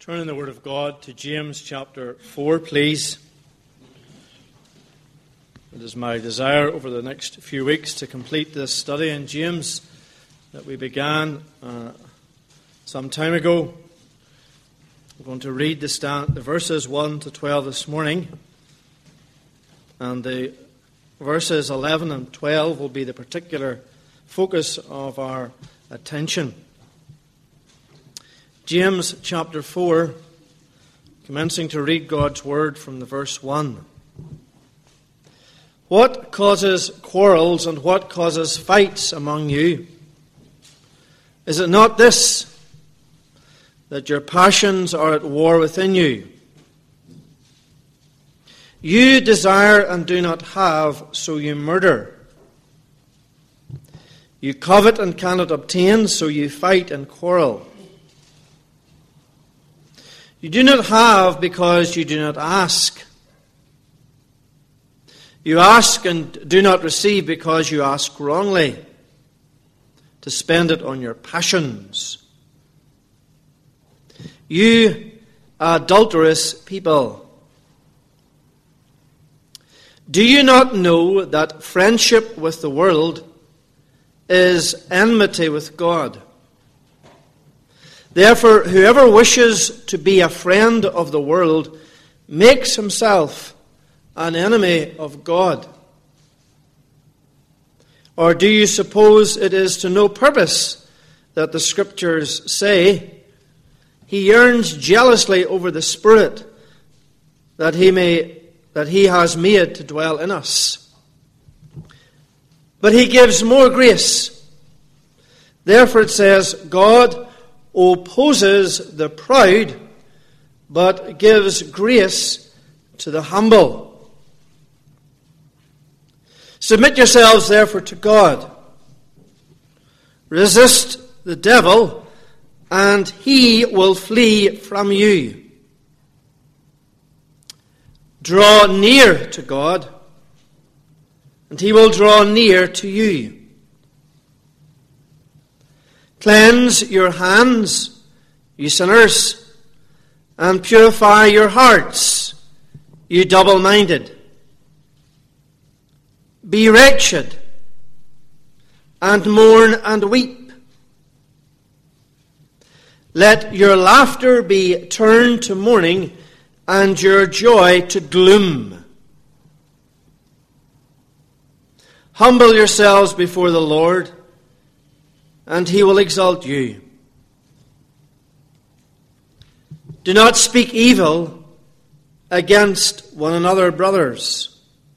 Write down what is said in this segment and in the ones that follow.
Turn in the Word of God to James chapter 4, please. It is my desire over the next few weeks to complete this study in James that we began some time ago. We're going to read the verses 1 to 12 this morning, and the verses 11 and 12 will be the particular focus of our attention. James chapter 4, commencing to read God's word from the verse 1. What causes quarrels and what causes fights among you? Is it not this, that your passions are at war within you? You desire and do not have, so you murder. You covet and cannot obtain, so you fight and quarrel. You do not have because you do not ask. You ask and do not receive because you ask wrongly, to spend it on your passions. You adulterous people, do you not know that friendship with the world is enmity with God? Therefore, whoever wishes to be a friend of the world makes himself an enemy of God. Or do you suppose it is to no purpose that the Scriptures say, He yearns jealously over the Spirit that He has made to dwell in us? But He gives more grace. Therefore it says, God opposes the proud, but gives grace to the humble. Submit yourselves, therefore, to God. Resist the devil, and he will flee from you. Draw near to God, and he will draw near to you. Cleanse your hands, you sinners, and purify your hearts, you double-minded. Be wretched, and mourn and weep. Let your laughter be turned to mourning, and your joy to gloom. Humble yourselves before the Lord, and He will exalt you. Do not speak evil against one another, brothers.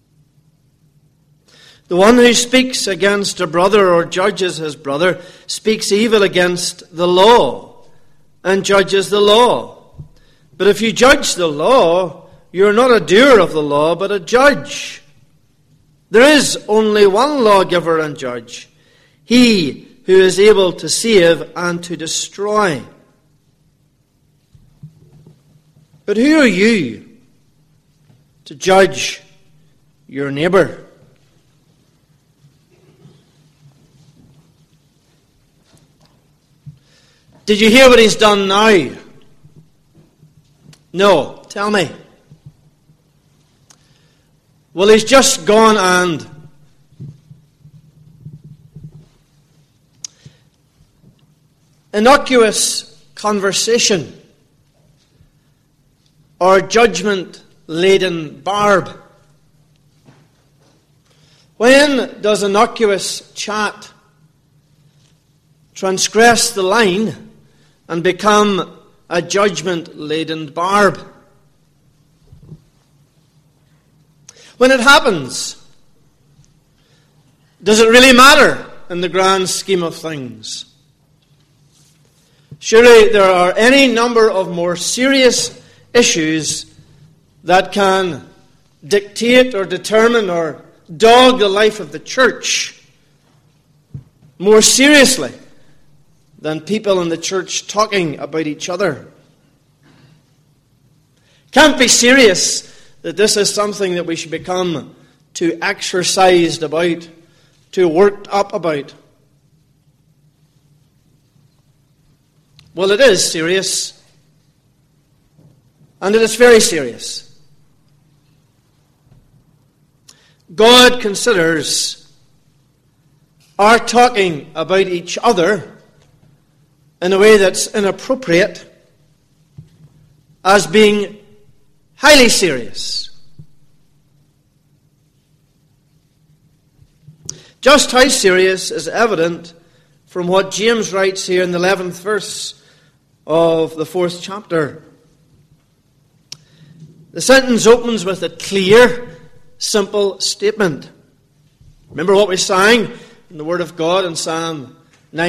The one who speaks against a brother or judges his brother speaks evil against the law and judges the law. But if you judge the law, you are not a doer of the law, but a judge. There is only one lawgiver and judge, He who is able to save and to destroy. But who are you to judge your neighbor? Did you hear what he's done now? No. Tell me. Well, he's just gone and innocuous conversation or judgment-laden barb. When does innocuous chat transgress the line and become a judgment-laden barb? When it happens, does it really matter in the grand scheme of things? Surely there are any number of more serious issues that can dictate or determine or dog the life of the church more seriously than people in the church talking about each other. Can't be serious that this is something that we should become too exercised about, too worked up about. Well, it is serious. And it is very serious. God considers our talking about each other in a way that's inappropriate as being highly serious. Just how serious is evident from what James writes here in the 11th verse of the 4th chapter. The sentence opens with a clear, simple statement. Remember what we sang in the Word of God in Psalm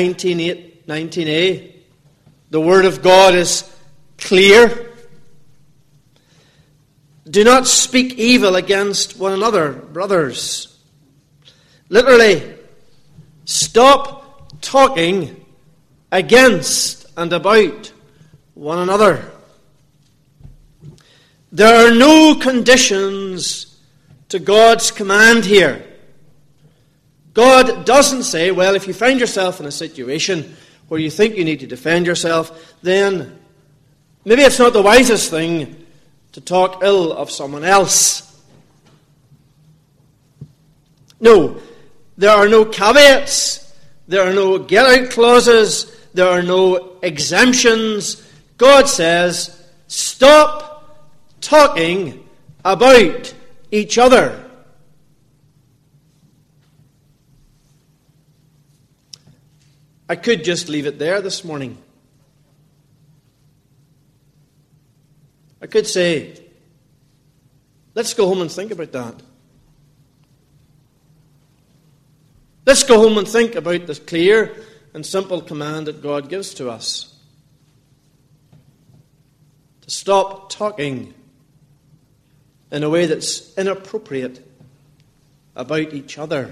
19a? The Word of God is clear. Do not speak evil against one another, brothers. Literally, stop talking against and about one another. There are no conditions to God's command here. God doesn't say, well, if you find yourself in a situation where you think you need to defend yourself, then maybe it's not the wisest thing to talk ill of someone else. No, there are no caveats, there are no get-out clauses, there are no exemptions. God says, stop talking about each other. I could just leave it there this morning. I could say, let's go home and think about that. Let's go home and think about this clear and simple command that God gives to us. To stop talking in a way that's inappropriate about each other.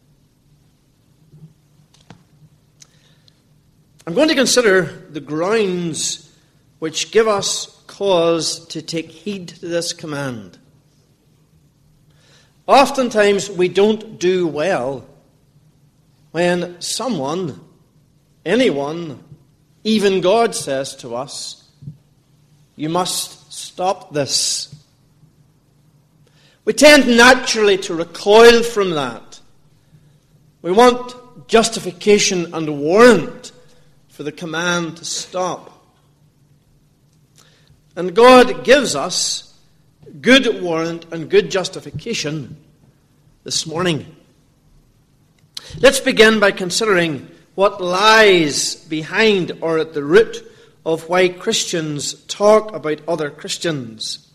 I'm going to consider the grounds which give us cause to take heed to this command. Oftentimes we don't do well when someone, anyone, even God says to us, you must stop this. We tend naturally to recoil from that. We want justification and warrant for the command to stop. And God gives us good warrant and good justification this morning. Let's begin by considering what lies behind or at the root of why Christians talk about other Christians.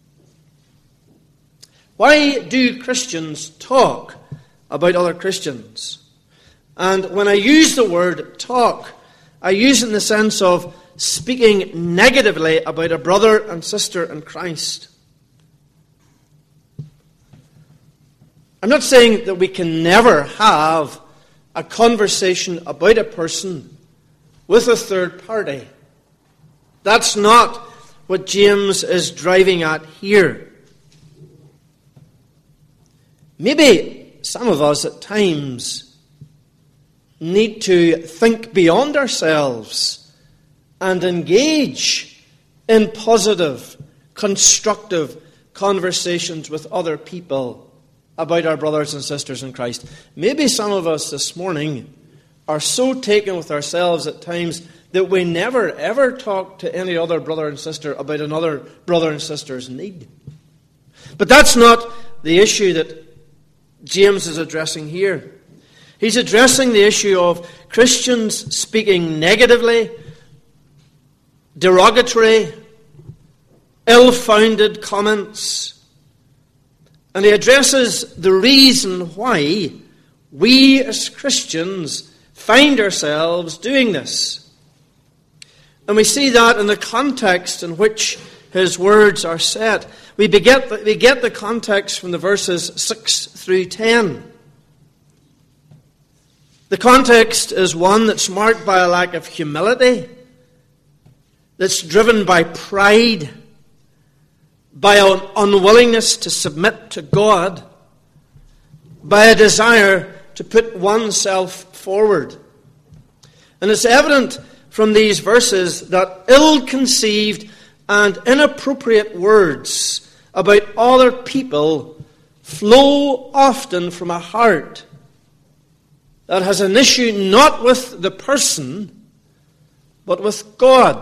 Why do Christians talk about other Christians? And when I use the word talk, I use it in the sense of speaking negatively about a brother and sister in Christ. I'm not saying that we can never have a conversation about a person with a third party. That's not what James is driving at here. Maybe some of us at times need to think beyond ourselves and engage in positive, constructive conversations with other people about our brothers and sisters in Christ. Maybe some of us this morning are so taken with ourselves at times that we never ever talk to any other brother and sister about another brother and sister's need. But that's not the issue that James is addressing here. He's addressing the issue of Christians speaking negatively, derogatory, ill-founded comments. And he addresses the reason why we as Christians find ourselves doing this. And we see that in the context in which his words are set. We get the context from the verses 6 through 10. The context is one that's marked by a lack of humility, that's driven by pride, by an unwillingness to submit to God, by a desire to put oneself forward. And it's evident from these verses that ill-conceived and inappropriate words about other people flow often from a heart that has an issue not with the person, but with God.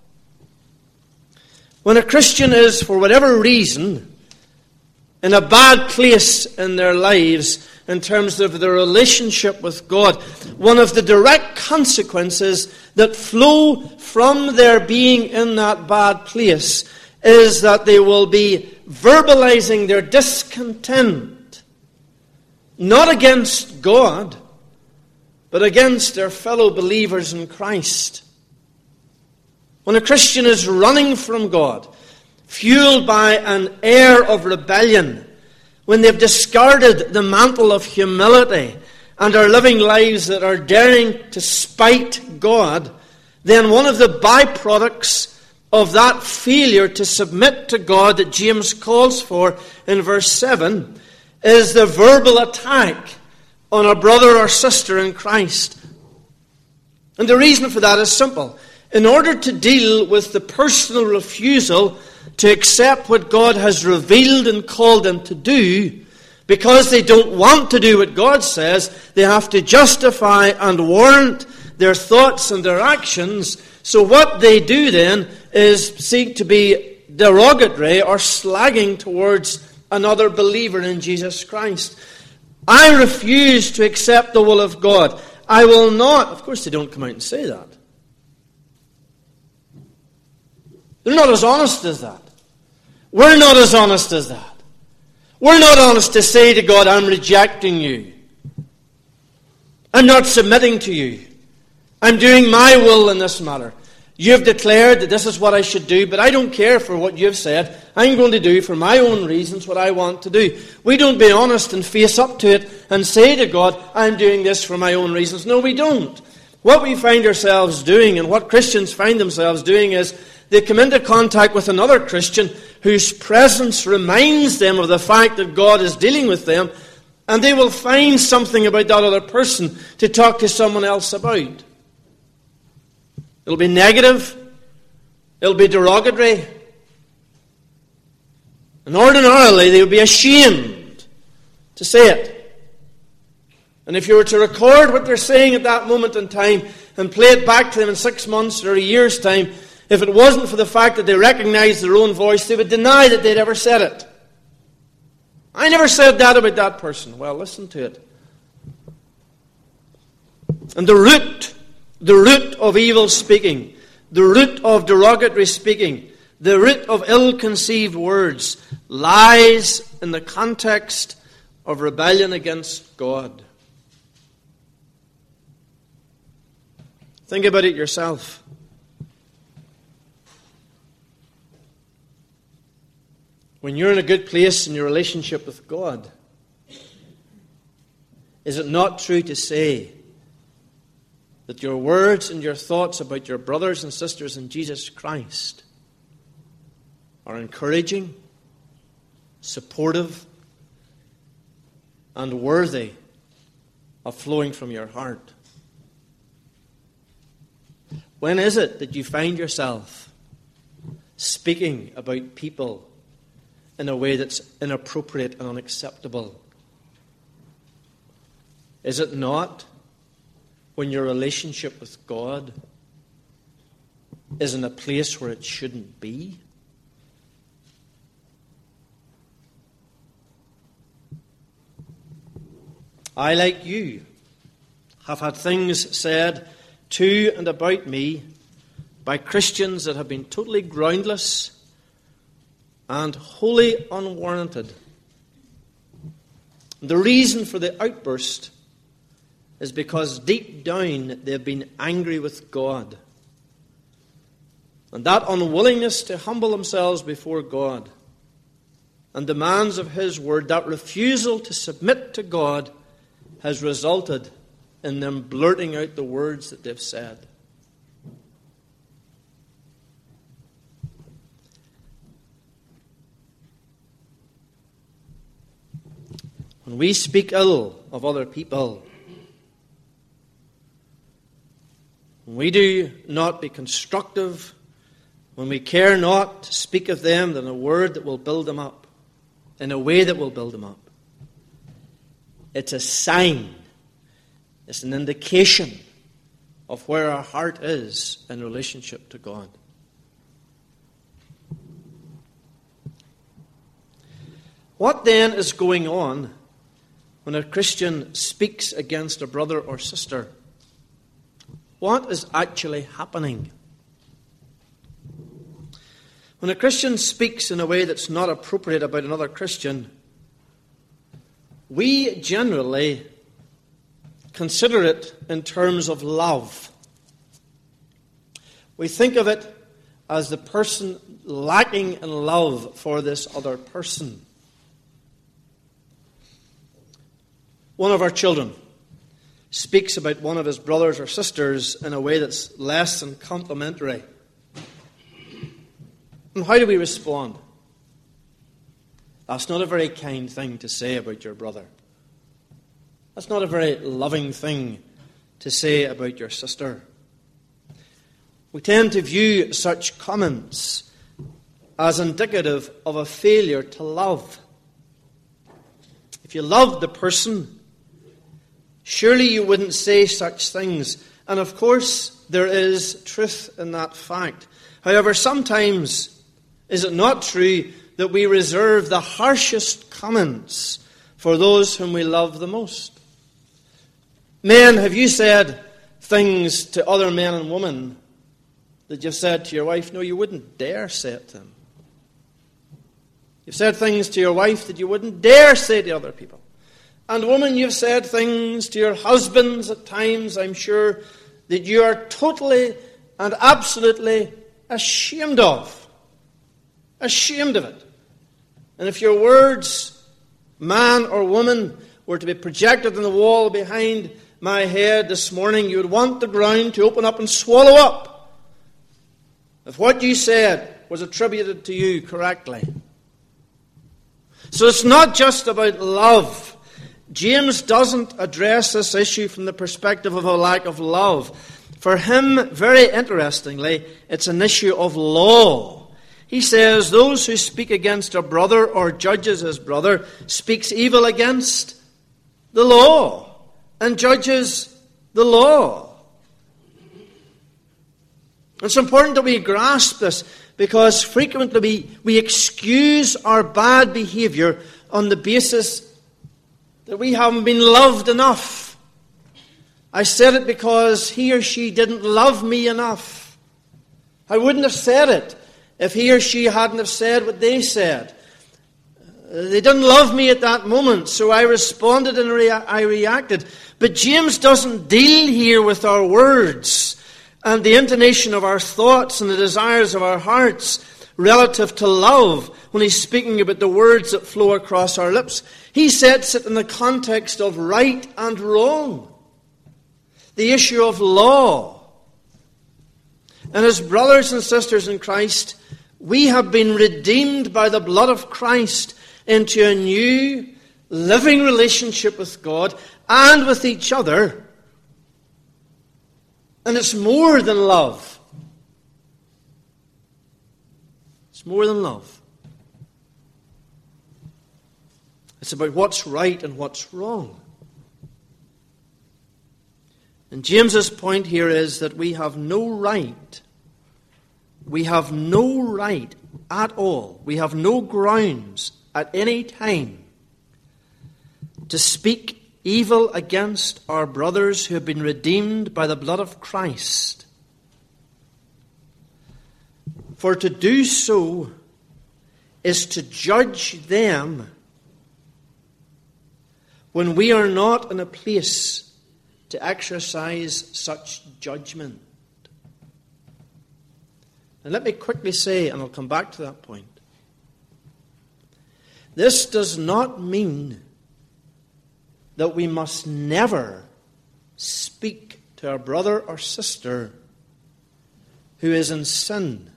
When a Christian is, for whatever reason, in a bad place in their lives in terms of their relationship with God, one of the direct consequences that flow from their being in that bad place is that they will be verbalizing their discontent, not against God, but against their fellow believers in Christ. When a Christian is running from God, fueled by an air of rebellion, when they've discarded the mantle of humility and are living lives that are daring to spite God, then one of the byproducts of that failure to submit to God that James calls for in verse 7 is the verbal attack on a brother or sister in Christ. And the reason for that is simple. In order to deal with the personal refusal to accept what God has revealed and called them to do, because they don't want to do what God says, they have to justify and warrant their thoughts and their actions. So what they do then is seek to be derogatory or slagging towards another believer in Jesus Christ. I refuse to accept the will of God. I will not. Of course, they don't come out and say that. They're not as honest as that. We're not as honest as that. We're not honest to say to God, I'm rejecting you. I'm not submitting to you. I'm doing my will in this matter. You've declared that this is what I should do, but I don't care for what you've said. I'm going to do for my own reasons what I want to do. We don't be honest and face up to it and say to God, I'm doing this for my own reasons. No, we don't. What we find ourselves doing, and what Christians find themselves doing, is they come into contact with another Christian whose presence reminds them of the fact that God is dealing with them, and they will find something about that other person to talk to someone else about. It'll be negative. It'll be derogatory. And ordinarily they would be ashamed to say it. And if you were to record what they're saying at that moment in time and play it back to them in 6 months or a year's time, if it wasn't for the fact that they recognized their own voice, they would deny that they'd ever said it. I never said that about that person. Well, listen to it. And the root of evil speaking, the root of derogatory speaking, the root of ill-conceived words lies in the context of rebellion against God. Think about it yourself. When you're in a good place in your relationship with God, is it not true to say that your words and your thoughts about your brothers and sisters in Jesus Christ are encouraging, supportive, and worthy of flowing from your heart? When is it that you find yourself speaking about people in a way that's inappropriate and unacceptable? Is it not when your relationship with God is in a place where it shouldn't be? I, like you, have had things said to and about me by Christians that have been totally groundless and wholly unwarranted. The reason for the outburst is because deep down they've been angry with God. And that unwillingness to humble themselves before God and demands of His word, that refusal to submit to God, has resulted in them blurting out the words that they've said. When we speak ill of other people, when we do not be constructive, when we care not to speak of them in a word that will build them up, in a way that will build them up. It's a sign, it's an indication of where our heart is in relationship to God. What then is going on when a Christian speaks against a brother or sister? What is actually happening? When a Christian speaks in a way that's not appropriate about another Christian, we generally consider it in terms of love. We think of it as the person lacking in love for this other person. One of our children speaks about one of his brothers or sisters in a way that's less than complimentary. And how do we respond? That's not a very kind thing to say about your brother. That's not a very loving thing to say about your sister. We tend to view such comments as indicative of a failure to love. If you loved the person, surely you wouldn't say such things. And of course, there is truth in that fact. However, sometimes is it not true that we reserve the harshest comments for those whom we love the most? Men, have you said things to other men and women that you've said to your wife? No, you wouldn't dare say it to them. You've said things to your wife that you wouldn't dare say to other people. And woman, you've said things to your husbands at times, I'm sure, that you are totally and absolutely ashamed of. Ashamed of it. And if your words, man or woman, were to be projected on the wall behind my head this morning, you would want the ground to open up and swallow up if what you said was attributed to you correctly. So it's not just about love. James doesn't address this issue from the perspective of a lack of love. For him, very interestingly, it's an issue of law. He says, those who speak against a brother or judges his brother speaks evil against the law and judges the law. It's important that we grasp this because frequently we excuse our bad behavior on the basis that we haven't been loved enough. I said it because he or she didn't love me enough. I wouldn't have said it if he or she hadn't have said what they said. They didn't love me at that moment, so I responded and I reacted. But James doesn't deal here with our words and the intonation of our thoughts and the desires of our hearts relative to love when he's speaking about the words that flow across our lips. He sets it in the context of right and wrong, the issue of law. And as brothers and sisters in Christ, we have been redeemed by the blood of Christ into a new, living relationship with God and with each other. And it's more than love. It's more than love. It's about what's right and what's wrong. And James's point here is that we have no right. We have no right at all. We have no grounds at any time to speak evil against our brothers who have been redeemed by the blood of Christ. For to do so is to judge them when we are not in a place to exercise such judgment. And let me quickly say, and I'll come back to that point, this does not mean that we must never speak to our brother or sister who is in sin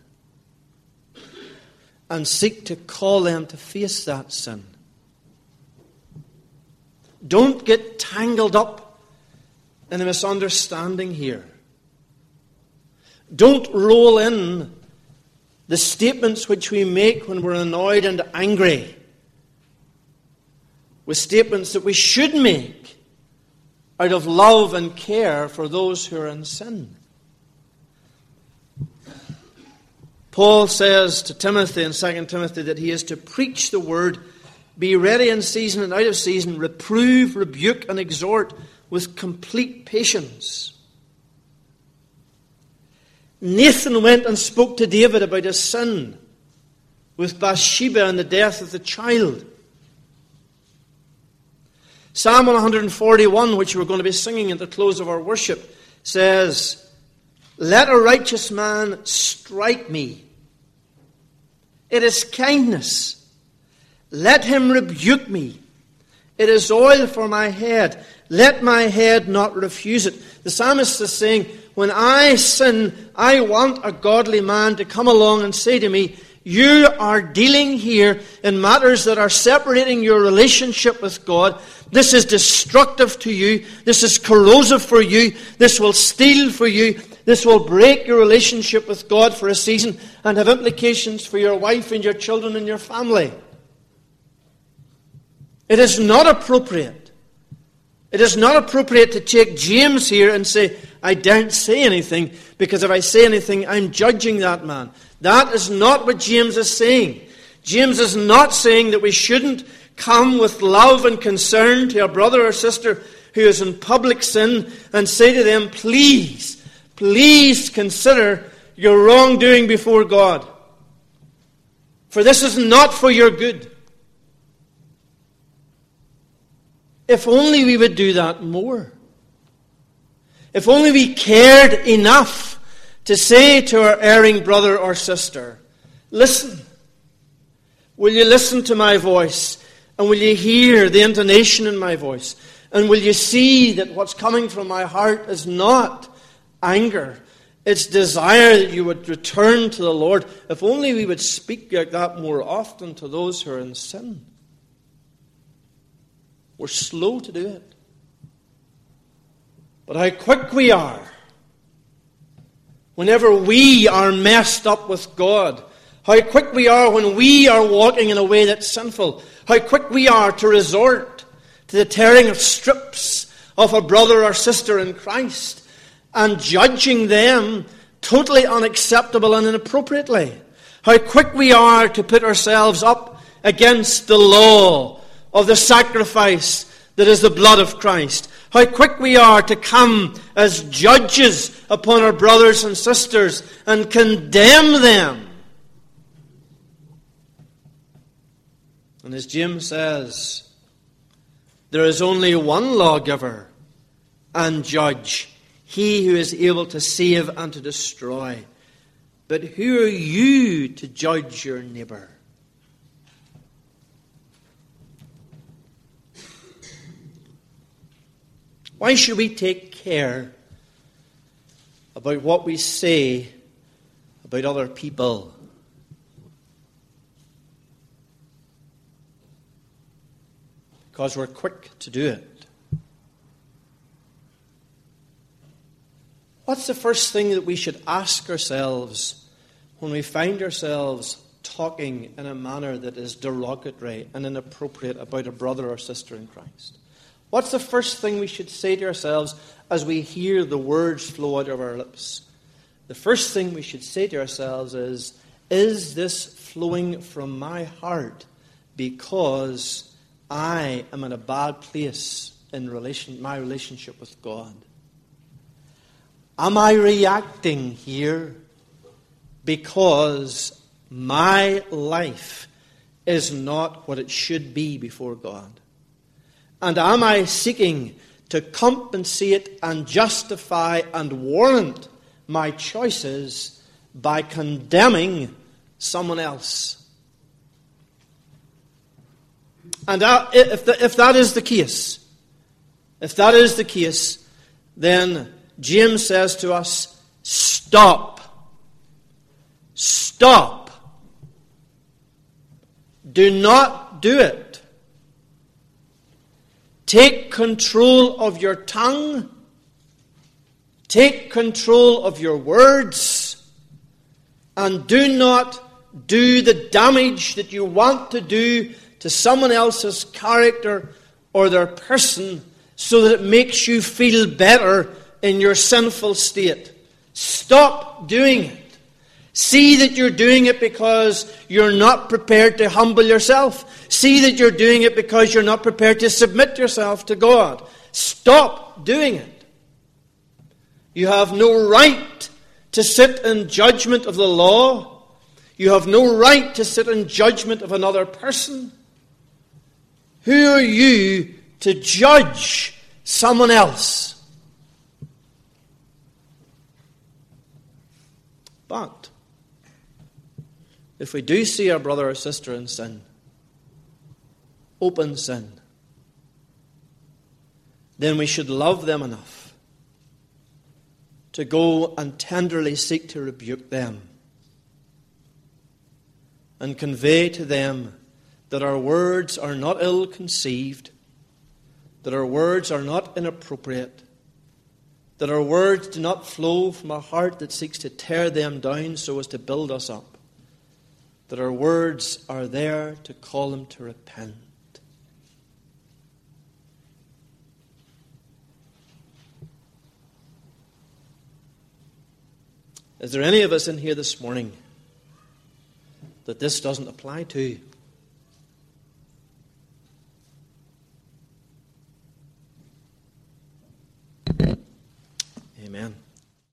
and seek to call them to face that sin. Don't get tangled up in a misunderstanding here. Don't roll in the statements which we make when we're annoyed and angry with statements that we should make out of love and care for those who are in sin. Paul says to Timothy in 2 Timothy that he is to preach the word, be ready in season and out of season, reprove, rebuke, and exhort with complete patience. Nathan went and spoke to David about his sin with Bathsheba and the death of the child. Psalm 141, which we're going to be singing at the close of our worship, says, let a righteous man strike me. It is kindness. Let him rebuke me. It is oil for my head. Let my head not refuse it. The psalmist is saying, when I sin, I want a godly man to come along and say to me, you are dealing here in matters that are separating your relationship with God. This is destructive to you. This is corrosive for you. This will steal for you. This will break your relationship with God for a season and have implications for your wife and your children and your family. It is not appropriate. It is not appropriate to take James here and say, I don't say anything, because if I say anything, I'm judging that man. That is not what James is saying. James is not saying that we shouldn't come with love and concern to a brother or sister who is in public sin and say to them, please consider your wrongdoing before God. For this is not for your good. If only we would do that more. If only we cared enough to say to our erring brother or sister, listen, will you listen to my voice? And will you hear the intonation in my voice? And will you see that what's coming from my heart is not anger? It's desire that you would return to the Lord. If only we would speak like that more often to those who are in sin. We're slow to do it. But how quick we are whenever we are messed up with God. How quick we are when we are walking in a way that's sinful. How quick we are to resort to the tearing of strips of a brother or sister in Christ and judging them totally unacceptable and inappropriately. How quick we are to put ourselves up against the law of the sacrifice that is the blood of Christ. How quick we are to come as judges upon our brothers and sisters and condemn them. And as James says, there is only one lawgiver and judge, he who is able to save and to destroy. But who are you to judge your neighbor? Why should we take care about what we say about other people? Because we're quick to do it. What's the first thing that we should ask ourselves when we find ourselves talking in a manner that is derogatory and inappropriate about a brother or sister in Christ? What's the first thing we should say to ourselves as we hear the words flow out of our lips? The first thing we should say to ourselves is this flowing from my heart because I am in a bad place in my relationship with God? Am I reacting here because my life is not what it should be before God? And am I seeking to compensate and justify and warrant my choices by condemning someone else? And if that is the case, then James says to us, stop. Stop. Do not do it. Take control of your tongue. Take control of your words. And do not do the damage that you want to do to someone else's character or their person so that it makes you feel better in your sinful state. Stop doing it. See that you're doing it because you're not prepared to humble yourself. See that you're doing it because you're not prepared to submit yourself to God. Stop doing it. You have no right to sit in judgment of the law. You have no right to sit in judgment of another person. Who are you to judge someone else? But if we do see our brother or sister in sin, open sin, then we should love them enough to go and tenderly seek to rebuke them and convey to them that our words are not ill-conceived, that our words are not inappropriate, that our words do not flow from a heart that seeks to tear them down so as to build us up, that our words are there to call them to repent. Is there any of us in here this morning that this doesn't apply to?